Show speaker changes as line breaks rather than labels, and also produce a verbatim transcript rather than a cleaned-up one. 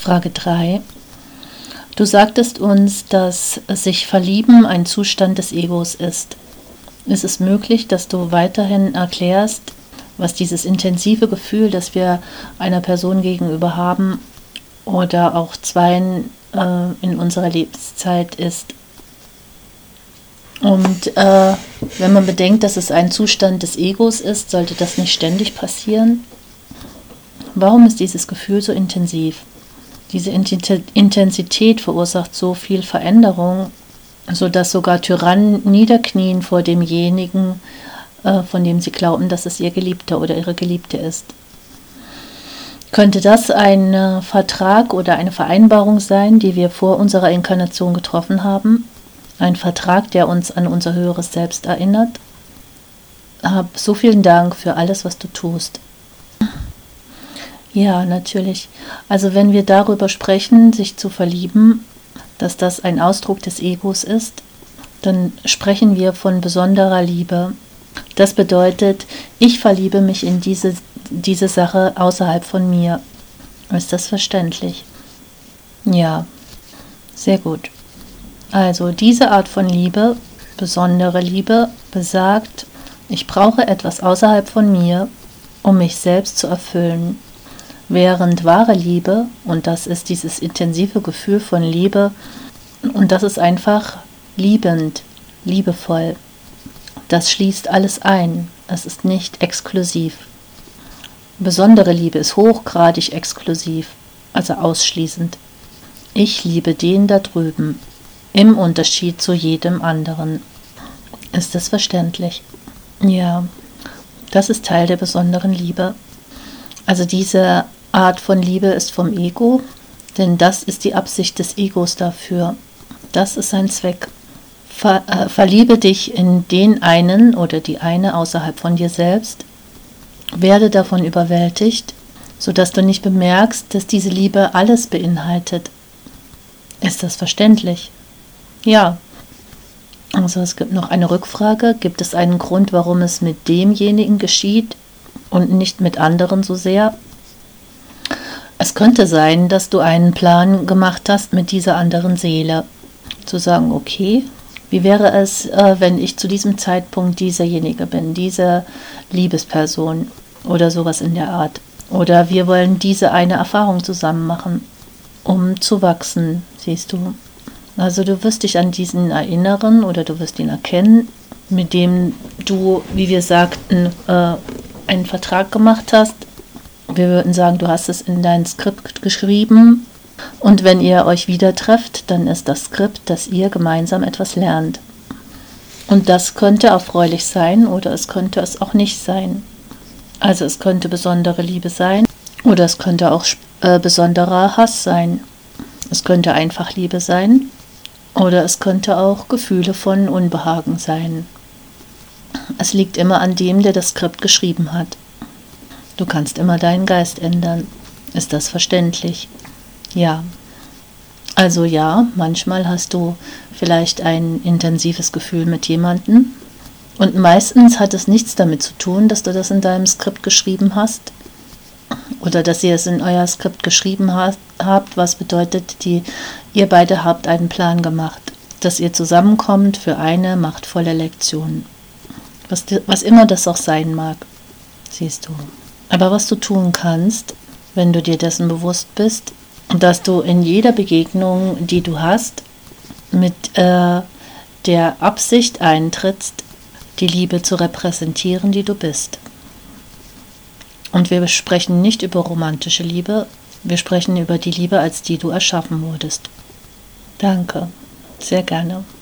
Frage drei. Du sagtest uns, dass sich verlieben ein Zustand des Egos ist. Ist es möglich, dass du weiterhin erklärst, was dieses intensive Gefühl, das wir einer Person gegenüber haben oder auch zweien äh, in unserer Lebenszeit ist? Und äh, wenn man bedenkt, dass es ein Zustand des Egos ist, sollte das nicht ständig passieren? Warum ist dieses Gefühl so intensiv? Diese Intensität verursacht so viel Veränderung, sodass sogar Tyrannen niederknien vor demjenigen, äh, von dem sie glauben, dass es ihr Geliebter oder ihre Geliebte ist. Könnte das ein äh, Vertrag oder eine Vereinbarung sein, die wir vor unserer Inkarnation getroffen haben? Ein Vertrag, der uns an unser höheres Selbst erinnert? Hab so vielen Dank für alles, was du tust. Ja, natürlich. Also wenn wir darüber sprechen, sich zu verlieben, dass das ein Ausdruck des Egos ist, dann sprechen wir von besonderer Liebe. Das bedeutet, ich verliebe mich in diese, diese Sache außerhalb von mir. Ist das verständlich? Ja, sehr gut. Also diese Art von Liebe, besondere Liebe, besagt, ich brauche etwas außerhalb von mir, um mich selbst zu erfüllen. Während wahre Liebe, und das ist dieses intensive Gefühl von Liebe, und das ist einfach liebend, liebevoll. Das schließt alles ein, es ist nicht exklusiv. Besondere Liebe ist hochgradig exklusiv, also ausschließend. Ich liebe den da drüben, im Unterschied zu jedem anderen. Ist das verständlich? Ja, das ist Teil der besonderen Liebe. Also diese Art von Liebe ist vom Ego, denn das ist die Absicht des Egos dafür. Das ist sein Zweck. Ver, äh, verliebe dich in den einen oder die eine außerhalb von dir selbst. Werde davon überwältigt, sodass du nicht bemerkst, dass diese Liebe alles beinhaltet. Ist das verständlich? Ja. Also es gibt noch eine Rückfrage. Gibt es einen Grund, warum es mit demjenigen geschieht und nicht mit anderen so sehr? Es könnte sein, dass du einen Plan gemacht hast mit dieser anderen Seele. Zu sagen, okay, wie wäre es, äh, wenn ich zu diesem Zeitpunkt dieserjenige bin, diese Liebesperson oder sowas in der Art. Oder wir wollen diese eine Erfahrung zusammen machen, um zu wachsen, siehst du. Also du wirst dich an diesen erinnern oder du wirst ihn erkennen, mit dem du, wie wir sagten, äh, einen Vertrag gemacht hast. Wir würden sagen, du hast es in dein Skript geschrieben und wenn ihr euch wieder trefft, dann ist das Skript, dass ihr gemeinsam etwas lernt. Und das könnte erfreulich sein oder es könnte es auch nicht sein. Also es könnte besondere Liebe sein oder es könnte auch äh, besonderer Hass sein. Es könnte einfach Liebe sein oder es könnte auch Gefühle von Unbehagen sein. Es liegt immer an dem, der das Skript geschrieben hat. Du kannst immer deinen Geist ändern. Ist das verständlich? Ja. Also ja, manchmal hast du vielleicht ein intensives Gefühl mit jemandem und meistens hat es nichts damit zu tun, dass du das in deinem Skript geschrieben hast oder dass ihr es in euer Skript geschrieben hast, habt, was bedeutet, die, ihr beide habt einen Plan gemacht, dass ihr zusammenkommt für eine machtvolle Lektion. Was, was immer das auch sein mag, siehst du. Aber was du tun kannst, wenn du dir dessen bewusst bist, dass du in jeder Begegnung, die du hast, mit äh, der Absicht eintrittst, die Liebe zu repräsentieren, die du bist. Und wir sprechen nicht über romantische Liebe, wir sprechen über die Liebe, als die du erschaffen wurdest. Danke, sehr gerne.